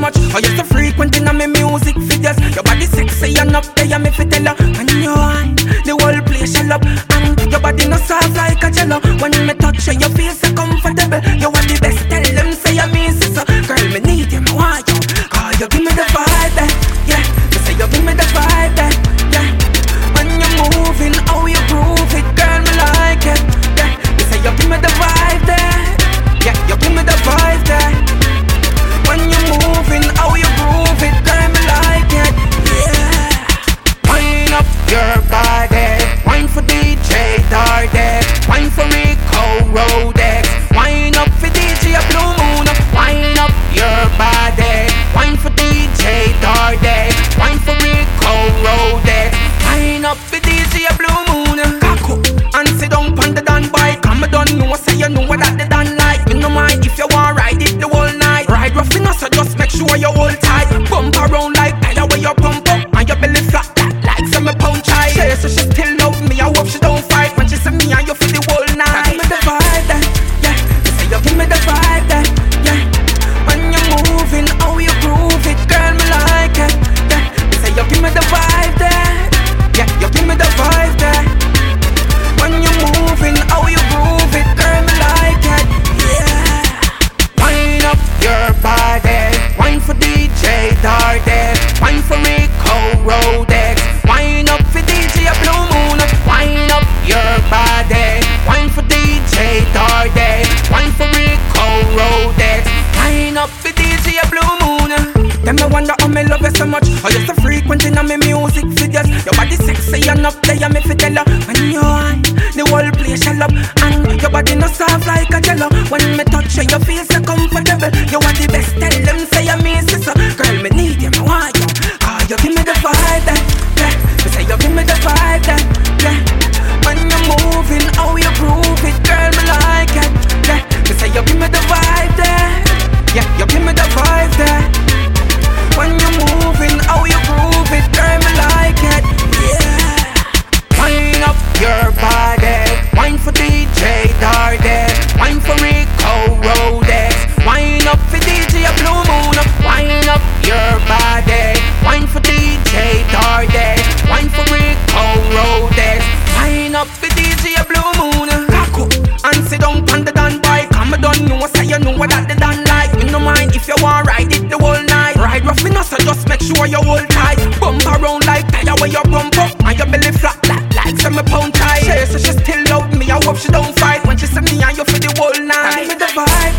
much. I used to frequent in my music videos. Your body sexy and up there, me fi tell her. When you wine, the whole place shell up. And your body no soft like a jello. When me touch you, you feel so comfortable. You are the best, tell them say you miss it. So girl, me need you, me want you. Cause you give me the vibe, yeah. You say you give me the vibe, yeah. When you're moving, how you groove it, girl, me like it, yeah. You say you give me the vibe, yeah. You give me the vibe, when you're moving, how you groove it, girl, me like it, yeah. Wind up your body, wine for DJ Dardy, wine for Rico Rodex, wine up for DJ Blue Moon, wine up your body, wine for DJ Dardy, wine for Rico Rodex, wine up for DJ Blue Moon. Cock up and sit down on the dan bike. Come don't know, say you know what that they done like. Me no mind if you want ride it the whole night. Ride rough enough, so just make sure you hold tight. Bump around like tire where you pump up, and your belly flat like some pound chai. She so she still love me, I hope she don't fight. When she see me and you for the whole night. Give me the vibe, yeah. You say you give me the vibe, yeah. When you're moving, how you groove it, girl, me like it, yeah. You say you give me the vibe, yeah. You give me the vibe, when you're moving, how you groove it, girl, me like it, yeah. Wind up your body, wine for DJ Dardy, wine for Rico Rodex, wine up for DJ Blue Moon, wine up your body, wine for DJ Dardy, wine for Rico Rodex, wine up for DJ Blue Moon. Them me wonder how me love you so much. I used to frequent in my music videos. Your body sexy and up there, me fi tell her. When you wine, the whole place shell up. And your body no soft like a jello. When me touch you, you feel so comfortable. You are the best, tell them say you miss it. So girl, me need you, me want you. Cause you give me the vibe, yeah. You say you give me the vibe, yeah. When you're moving, how you groove it, girl, me like it, yeah. You say you give me the vibe, yeah. You give me the vibe, when you're moving, how you groove it, girl, me like it, yeah. Wind up your body, wine for DJ Dardy, wine for Rico Rodex, wine up for DJ Blue Moon, wine up your body, wine for DJ Dardy, wine for Rico Rodex, wine up for DJ Blue Moon. Cock up and sit down on the dan bike. Come don't know, say you know what that they done like. Me no mind if you want ride it the whole night. Ride rough enough, so just make sure you hold tight. Bump around like tire where you pump up, and your belly flat like some pound chai. She so she still love me, I hope she don't fight. When she see me and you for the whole night. Give me the vibe,